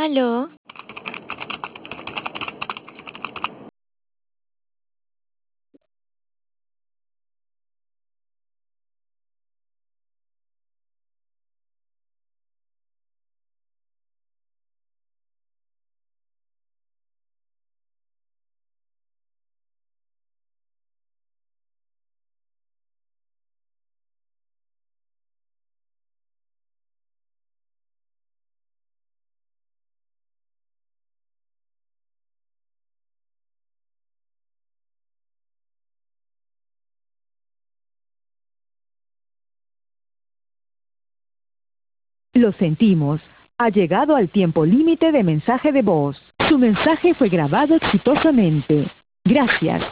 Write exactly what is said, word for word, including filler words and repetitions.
¿Aló? Lo sentimos. Ha llegado al tiempo límite de mensaje de voz. Su mensaje fue grabado exitosamente. Gracias.